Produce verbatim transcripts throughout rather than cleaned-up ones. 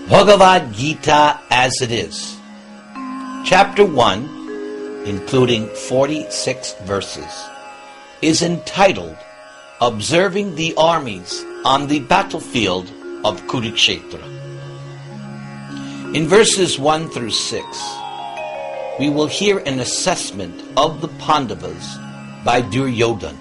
Bhagavad Gita as it is. Chapter one, including forty-six verses, is entitled Observing the Armies on the Battlefield of Kurukshetra. In verses one through six, we will hear an assessment of the Pandavas by Duryodhana.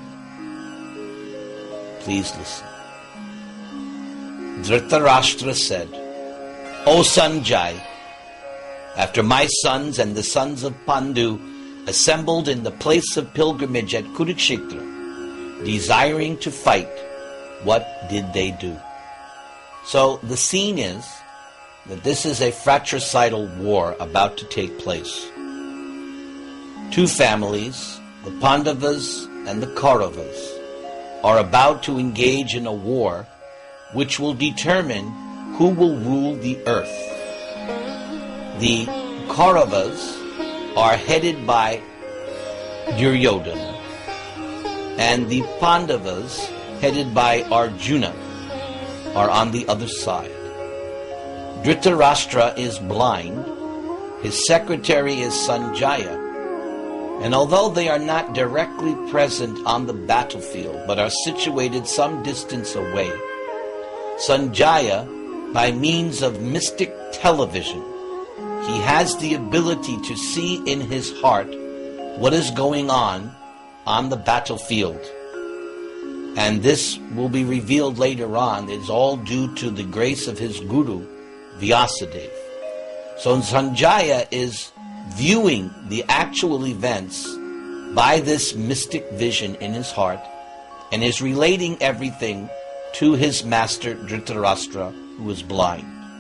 Please listen. Dhritarashtra said, O Sanjay, after my sons and the sons of Pandu assembled in the place of pilgrimage at Kurukshetra, desiring to fight, what did they do? So the scene is that this is a fratricidal war about to take place. Two families, the Pandavas and the Kauravas, are about to engage in a war which will determine who will rule the earth. The Kauravas are headed by Duryodhana, and the Pandavas, headed by Arjuna, are on the other side. Dhritarashtra is blind, his secretary is Sanjaya, and although they are not directly present on the battlefield but are situated some distance away, Sanjaya, by means of mystic television, he has the ability to see in his heart what is going on on the battlefield. And this will be revealed later on. It's all due to the grace of his guru, Vyasadeva. So Sanjaya is viewing the actual events by this mystic vision in his heart and is relating everything to his master Dhritarashtra, who is blind.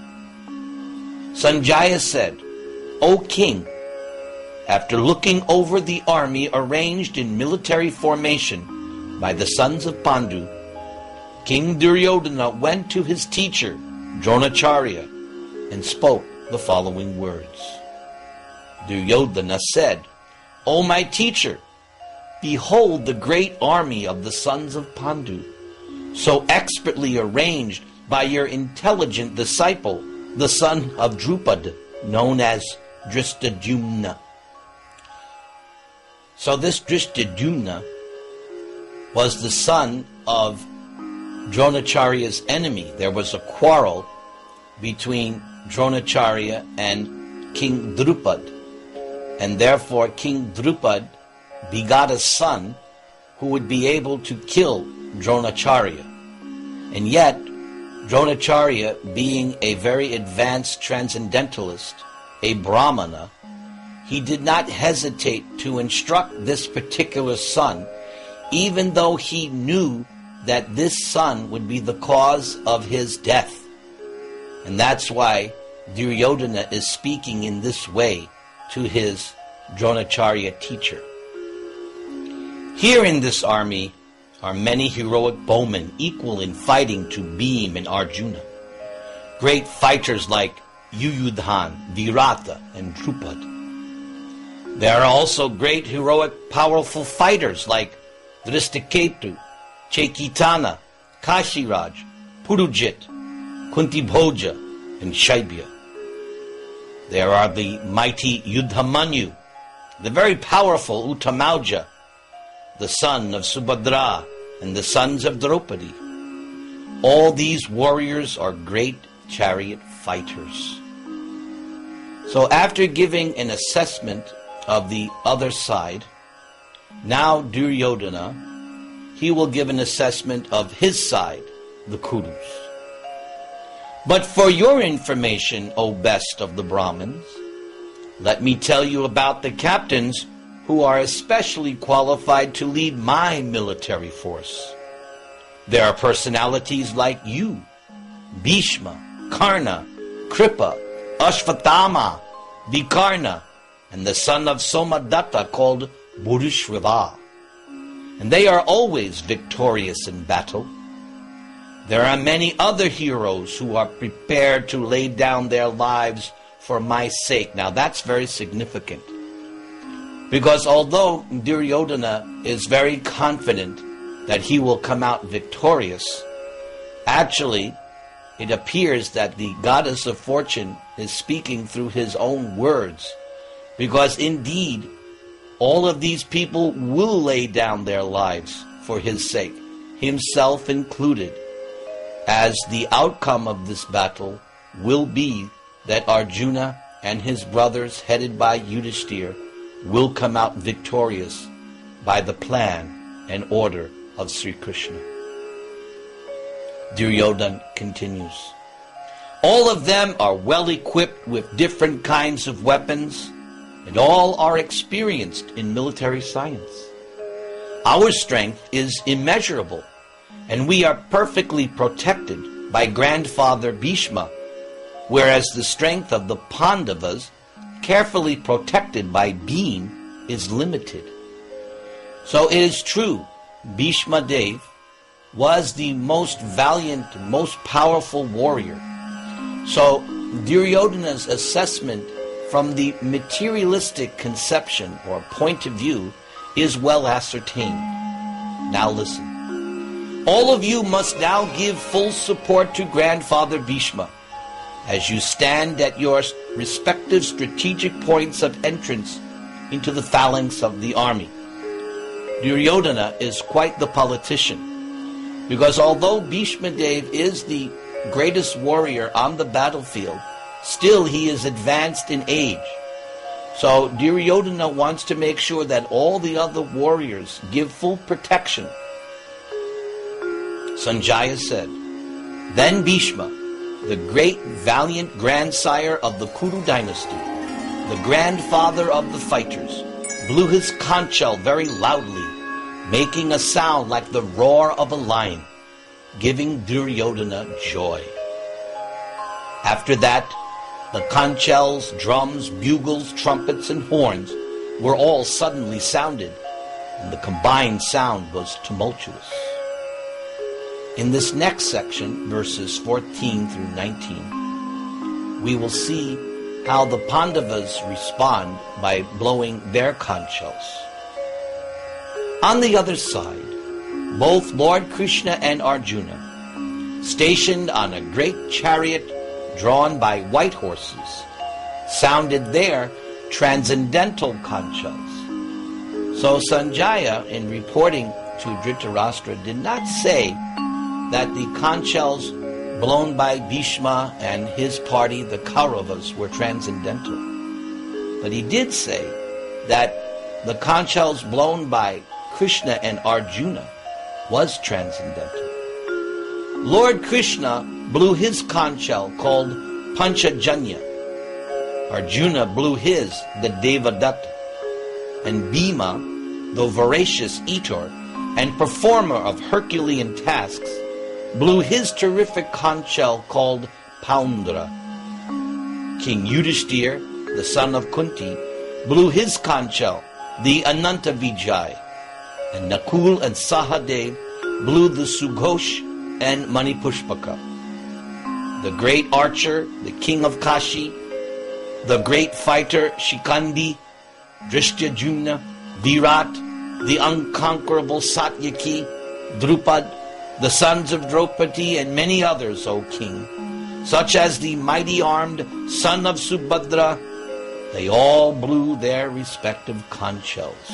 Sanjaya said, O king, after looking over the army arranged in military formation by the sons of Pandu, King Duryodhana went to his teacher, Dronacharya, and spoke the following words. Duryodhana said, O my teacher, behold the great army of the sons of Pandu, so expertly arranged by your intelligent disciple, the son of Drupad, known as Drishtadyumna. So this Drishtadyumna was the son of Dronacharya's enemy. There was a quarrel between Dronacharya and King Drupad, and therefore King Drupad begot a son who would be able to kill Dronacharya. And yet, Dronacharya, being a very advanced transcendentalist, a Brahmana, he did not hesitate to instruct this particular son, even though he knew that this son would be the cause of his death. And that's why Duryodhana is speaking in this way to his Dronacharya teacher. Here in this army are many heroic bowmen equal in fighting to Bhima and Arjuna. Great fighters like Yuyudhan, Virata, and Drupad. There are also great heroic powerful fighters like Drishtaketu, Chaitanya, Kashiraj, Purujit, Kuntibhoja, and Shaibya. There are the mighty Yudhamanyu, the very powerful Uttamauja, the son of Subhadra, and the sons of Draupadi. All these warriors are great chariot fighters. So after giving an assessment of the other side, now Duryodhana, he will give an assessment of his side, the Kurus. But for your information, O best of the Brahmins, let me tell you about the captains who are especially qualified to lead my military force. There are personalities like you, Bhishma, Karna, Kripa, Ashvatthama, Vikarna, and the son of Somadatta called Bhurishrava. And they are always victorious in battle. There are many other heroes who are prepared to lay down their lives for my sake. Now that's very significant. Because although Duryodhana is very confident that he will come out victorious, actually it appears that the goddess of fortune is speaking through his own words, because indeed all of these people will lay down their lives for his sake, himself included, as the outcome of this battle will be that Arjuna and his brothers, headed by Yudhishthira, will come out victorious by the plan and order of Sri Krishna. Duryodhana continues. All of them are well equipped with different kinds of weapons, and all are experienced in military science. Our strength is immeasurable, and we are perfectly protected by grandfather Bhishma, whereas the strength of the Pandavas, carefully protected by Bhima, is limited. So it is true, Bhishma Dev was the most valiant, most powerful warrior. So Duryodhana's assessment from the materialistic conception or point of view is well ascertained. Now listen. All of you must now give full support to grandfather Bhishma as you stand at your respective strategic points of entrance into the phalanx of the army. Duryodhana is quite the politician, because although Bhishma Dev is the greatest warrior on the battlefield, still he is advanced in age. So Duryodhana wants to make sure that all the other warriors give full protection. Sanjaya said, Then Bhishma, the great valiant grandsire of the Kuru dynasty, the grandfather of the fighters, blew his conch shell very loudly, making a sound like the roar of a lion, giving Duryodhana joy. After that, the conch shells, drums, bugles, trumpets, and horns were all suddenly sounded, and the combined sound was tumultuous. In this next section, verses fourteen through nineteen, we will see how the Pandavas respond by blowing their conch shells. On the other side, both Lord Krishna and Arjuna, stationed on a great chariot drawn by white horses, sounded their transcendental conch shells. So Sanjaya, in reporting to Dhritarashtra, did not say that the conch shells blown by Bhishma and his party, the Kauravas, were transcendental. But he did say that the conch shells blown by Krishna and Arjuna was transcendental. Lord Krishna blew his conch shell called Panchajanya. Arjuna blew his, the Devadatta. And Bhima, the voracious eater and performer of Herculean tasks, blew his terrific conch shell called Poundra. King Yudhishthira, the son of Kunti, blew his conch shell, the Ananta Vijay, and Nakul and Sahadev blew the Sughosh and Manipushpaka. The great archer, the king of Kashi, the great fighter Shikandi, Drishtyajumna, Virat, the unconquerable Satyaki, Drupad, the sons of Draupadi, and many others, O king, such as the mighty-armed son of Subhadra, they all blew their respective conch shells.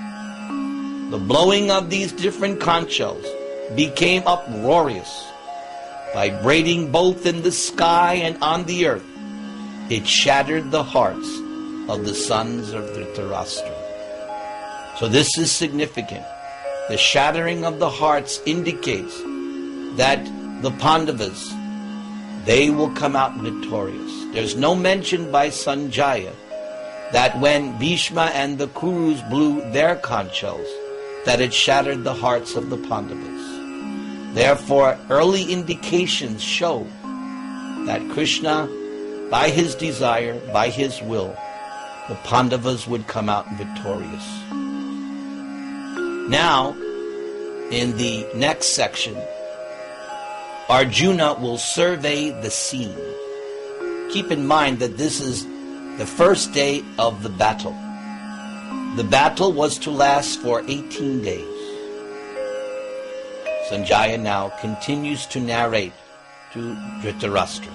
The blowing of these different conch shells became uproarious, vibrating both in the sky and on the earth. It shattered the hearts of the sons of Dhritarashtra. So this is significant. The shattering of the hearts indicates that the Pandavas, they will come out victorious. There's no mention by Sanjaya that when Bhishma and the Kurus blew their conch shells, that it shattered the hearts of the Pandavas. Therefore, early indications show that Krishna, by his desire, by his will, the Pandavas would come out victorious. Now, in the next section, Arjuna will survey the scene. Keep in mind that this is the first day of the battle. The battle was to last for eighteen days. Sanjaya now continues to narrate to Dhritarashtra.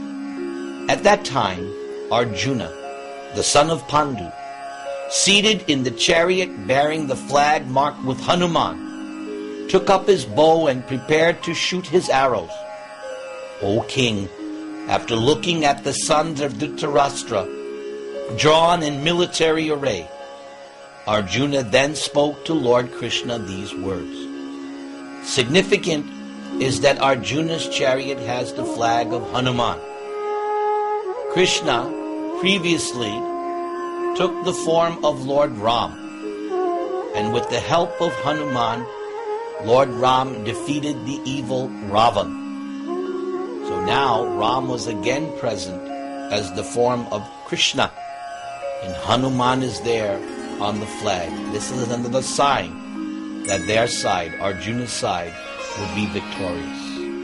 At that time, Arjuna, the son of Pandu, seated in the chariot bearing the flag marked with Hanuman, took up his bow and prepared to shoot his arrows. O king, after looking at the sons of Dhritarashtra, drawn in military array, Arjuna then spoke to Lord Krishna these words. Significant is that Arjuna's chariot has the flag of Hanuman. Krishna previously took the form of Lord Ram, and with the help of Hanuman, Lord Ram defeated the evil Ravan. So now Ram was again present as the form of Krishna, and Hanuman is there on the flag. This is another sign that their side, Arjuna's side, would be victorious.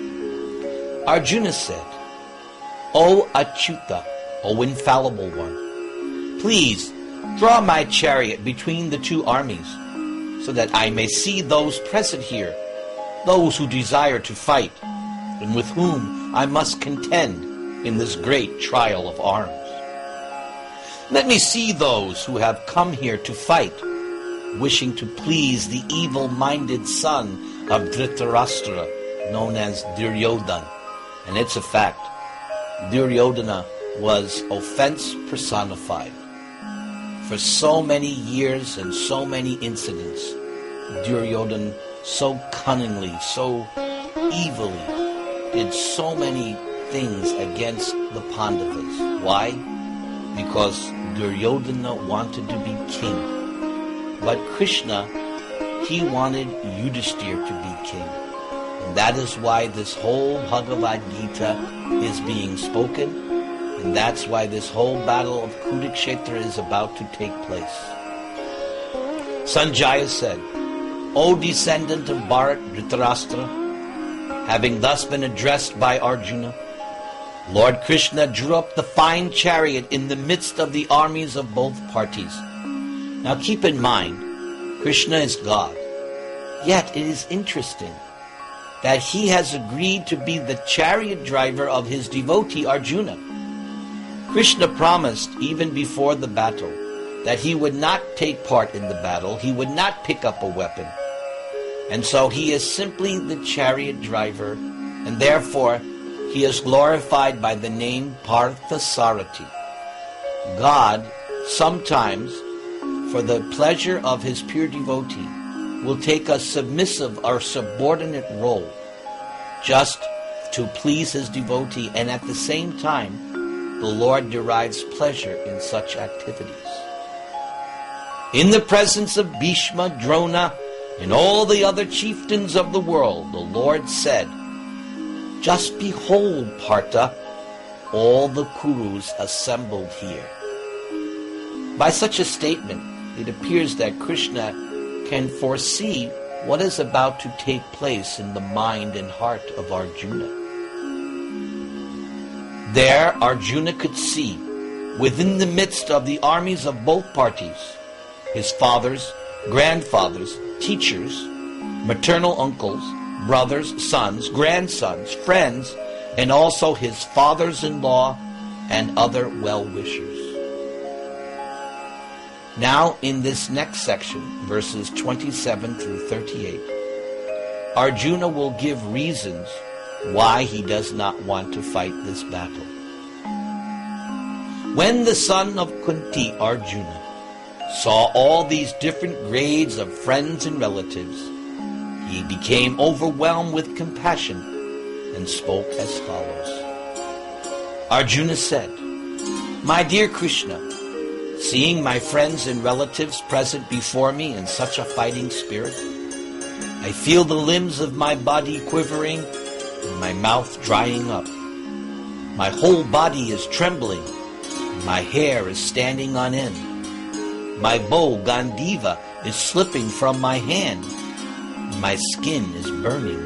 Arjuna said, O Achyuta, O infallible one, please draw my chariot between the two armies, so that I may see those present here, those who desire to fight, and with whom I must contend in this great trial of arms. Let me see those who have come here to fight, wishing to please the evil-minded son of Dhritarashtra, known as Duryodhana. And it's a fact, Duryodhana was offense personified. For so many years and so many incidents, Duryodhana so cunningly, so evilly, did so many things against the Pandavas. Why? Because Duryodhana wanted to be king. But Krishna, he wanted Yudhishthira to be king. And that is why this whole Bhagavad Gita is being spoken, and that's why this whole battle of Kurukshetra is about to take place. Sanjaya said, O descendant of Bharat Dhritarashtra, having thus been addressed by Arjuna, Lord Krishna drew up the fine chariot in the midst of the armies of both parties. Now keep in mind, Krishna is God. Yet it is interesting that he has agreed to be the chariot driver of his devotee Arjuna. Krishna promised even before the battle that he would not take part in the battle, he would not pick up a weapon. And so he is simply the chariot driver, and therefore he is glorified by the name Parthasarathi. God sometimes, for the pleasure of his pure devotee, will take a submissive or subordinate role just to please his devotee, and at the same time, the Lord derives pleasure in such activities. In the presence of Bhishma, Drona, and all the other chieftains of the world, the Lord said, Just behold, Partha, all the Kurus assembled here. By such a statement, it appears that Krishna can foresee what is about to take place in the mind and heart of Arjuna. There, Arjuna could see, within the midst of the armies of both parties, his fathers, grandfathers, teachers, maternal uncles, brothers, sons, grandsons, friends, and also his fathers-in-law and other well-wishers. Now, in this next section, verses twenty-seven through thirty-eight, Arjuna will give reasons why he does not want to fight this battle. When the son of Kunti, Arjuna, saw all these different grades of friends and relatives, he became overwhelmed with compassion and spoke as follows. Arjuna said, My dear Krishna, seeing my friends and relatives present before me in such a fighting spirit, I feel the limbs of my body quivering and my mouth drying up. My whole body is trembling, and my hair is standing on end. My bow, Gandiva, is slipping from my hand. My skin is burning.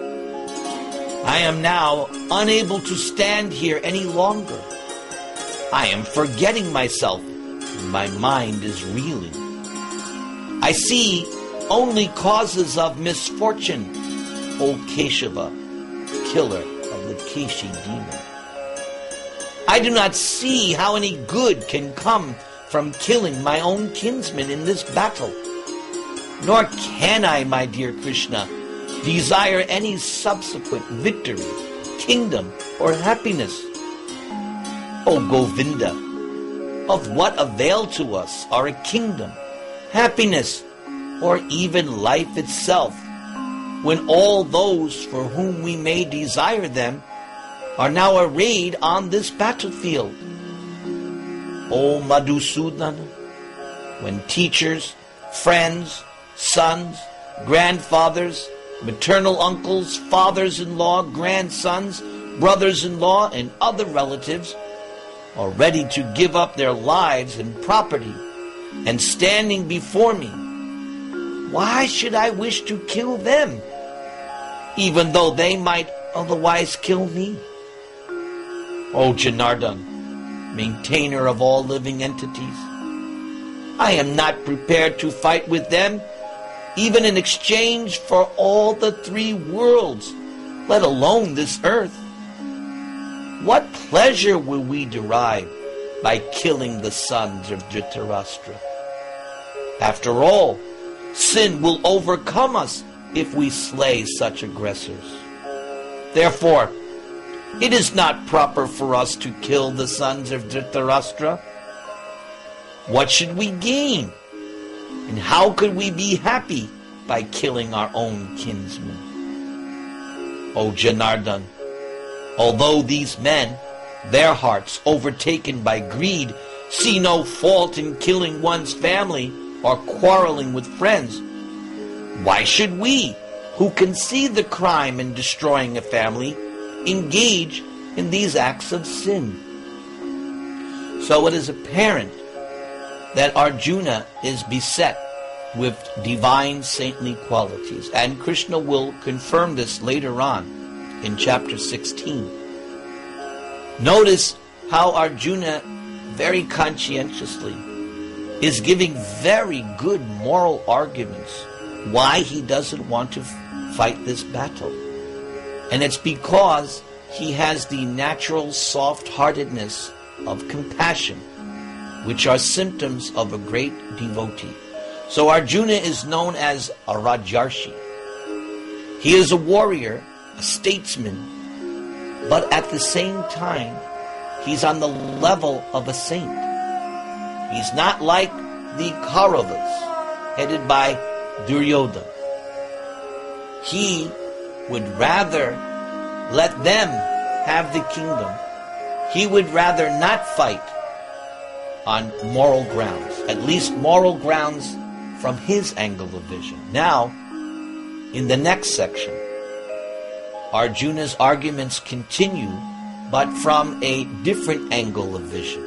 I am now unable to stand here any longer. I am forgetting myself. My mind is reeling. I see only causes of misfortune, O Keshava, killer of the Keshi demon. I do not see how any good can come from killing my own kinsmen in this battle. Nor can I, my dear Krishna, desire any subsequent victory, kingdom, or happiness. O Govinda, of what avail to us are a kingdom, happiness, or even life itself, when all those for whom we may desire them are now arrayed on this battlefield? O Madhusudana, when teachers, friends, sons, grandfathers, maternal uncles, fathers-in-law, grandsons, brothers-in-law, and other relatives are ready to give up their lives and property and standing before me, why should I wish to kill them, even though they might otherwise kill me? O Janardhan, maintainer of all living entities, I am not prepared to fight with them, even in exchange for all the three worlds, let alone this earth. What pleasure will we derive by killing the sons of Dhritarashtra? After all, sin will overcome us if we slay such aggressors. Therefore, it is not proper for us to kill the sons of Dhritarashtra. What should we gain? And how could we be happy by killing our own kinsmen? O Janardhan, although these men, their hearts overtaken by greed, see no fault in killing one's family or quarreling with friends, why should we, who can see the crime in destroying a family, engage in these acts of sin? So it is apparent that Arjuna is beset with divine saintly qualities, and Krishna will confirm this later on in chapter sixteen. Notice how Arjuna very conscientiously is giving very good moral arguments why he doesn't want to f- fight this battle. And it's because he has the natural soft-heartedness of compassion, which are symptoms of a great devotee. So Arjuna is known as a Rajarshi. He is a warrior, a statesman, but at the same time, he's on the level of a saint. He's not like the Kauravas, headed by Duryodhana. He would rather let them have the kingdom. He would rather not fight on moral grounds, at least moral grounds from his angle of vision. Now, in the next section, Arjuna's arguments continue, but from a different angle of vision.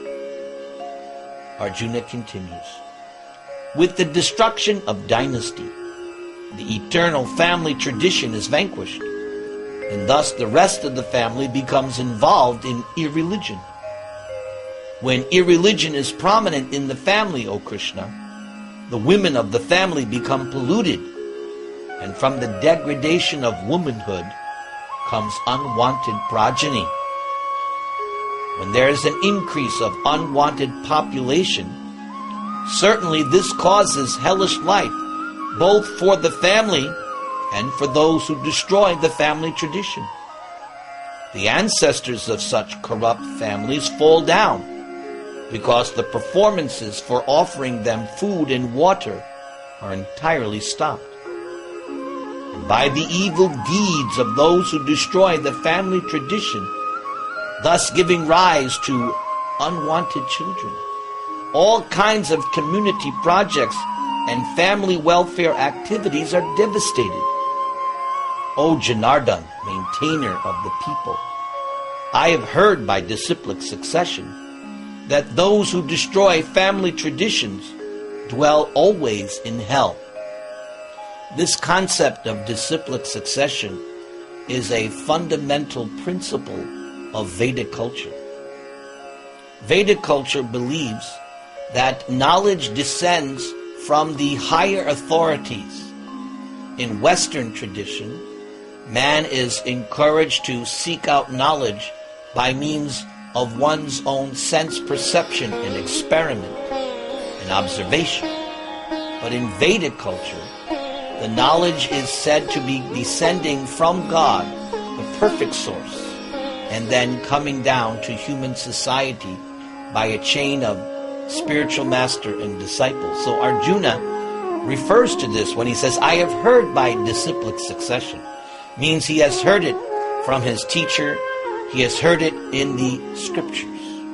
Arjuna continues, with the destruction of dynasty, the eternal family tradition is vanquished, and thus the rest of the family becomes involved in irreligion. When irreligion is prominent in the family, O Krishna, the women of the family become polluted, and from the degradation of womanhood comes unwanted progeny. When there is an increase of unwanted population, certainly this causes hellish life, both for the family and for those who destroy the family tradition. The ancestors of such corrupt families fall down, because the performances for offering them food and water are entirely stopped. And by the evil deeds of those who destroy the family tradition, thus giving rise to unwanted children, all kinds of community projects and family welfare activities are devastated. O Janardhan, maintainer of the people, I have heard by disciplic succession that those who destroy family traditions dwell always in hell. This concept of disciplic succession is a fundamental principle of Vedic culture. Vedic culture believes that knowledge descends from the higher authorities. In Western tradition, man is encouraged to seek out knowledge by means of one's own sense perception and experiment and observation. But in Vedic culture, the knowledge is said to be descending from God, the perfect source, and then coming down to human society by a chain of spiritual master and disciple. So Arjuna refers to this when he says, I have heard by disciplic succession. Means he has heard it from his teacher. He has heard it in the scriptures.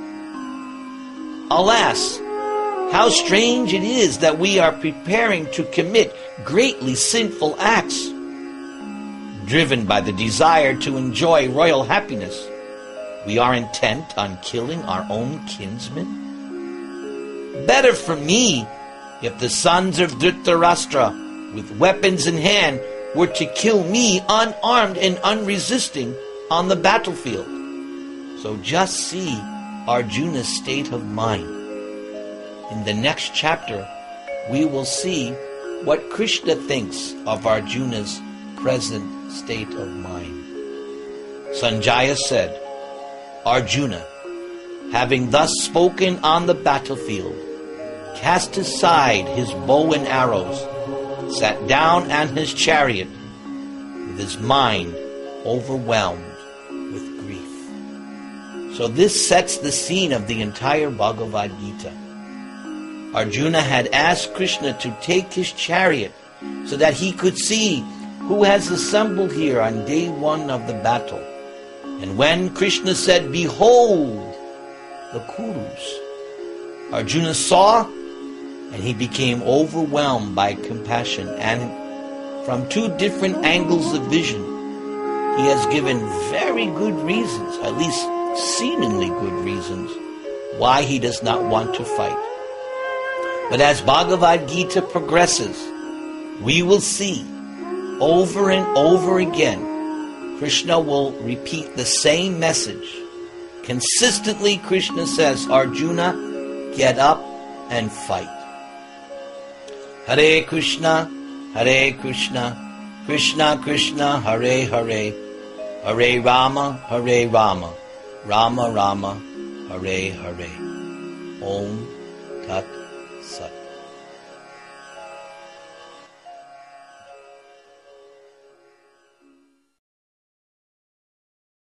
Alas, how strange it is that we are preparing to commit greatly sinful acts, driven by the desire to enjoy royal happiness. We are intent on killing our own kinsmen. Better for me if the sons of Dhritarashtra, with weapons in hand, were to kill me unarmed and unresisting on the battlefield. So just see Arjuna's state of mind. In the next chapter, we will see what Krishna thinks of Arjuna's present state of mind. Sanjaya said, Arjuna, having thus spoken on the battlefield, cast aside his bow and arrows, sat down on his chariot, with his mind overwhelmed with grief. So this sets the scene of the entire Bhagavad Gita. Arjuna had asked Krishna to take his chariot so that he could see who has assembled here on day one of the battle. And when Krishna said, behold the Kurus, Arjuna saw, and he became overwhelmed by compassion. And from two different angles of vision, he has given very good reasons, at least seemingly good reasons, why he does not want to fight. But as Bhagavad Gita progresses, we will see over and over again, Krishna will repeat the same message. Consistently, Krishna says, Arjuna, get up and fight. Hare Krishna, Hare Krishna, Krishna Krishna, Hare Hare, Hare Rama, Hare Rama, Rama Rama, Hare Hare. Om Tat Sat.